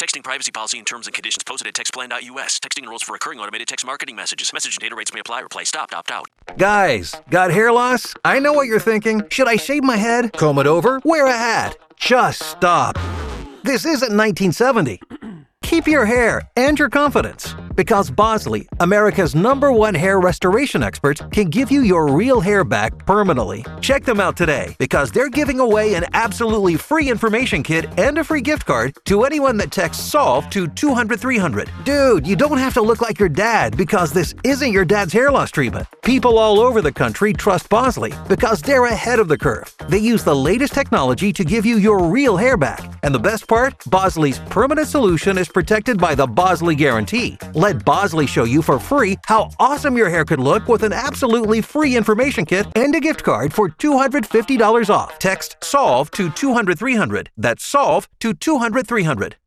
Texting privacy policy and terms and conditions posted at textplan.us. Texting enrolls for recurring automated text marketing messages. Message and data rates may apply. Reply stop, opt out. Guys, got hair loss? I know what you're thinking. Should I shave my head, comb it over, wear a hat? Just stop. This isn't 1970. Keep your hair and your confidence, because Bosley, America's #1 hair restoration experts, can give you your real hair back permanently. Check them out today, because they're giving away an absolutely free information kit and a free gift card to anyone that texts SOLVE to 200-300. Dude, you don't have to look like your dad, because this isn't your dad's hair loss treatment. People all over the country trust Bosley because they're ahead of the curve. They use the latest technology to give you your real hair back. And the best part? Bosley's permanent solution is protected by the Bosley Guarantee. Let Bosley show you for free how awesome your hair could look with an absolutely free information kit and a gift card for $250 off. Text SOLVE to 200-300. That's SOLVE to 200-300.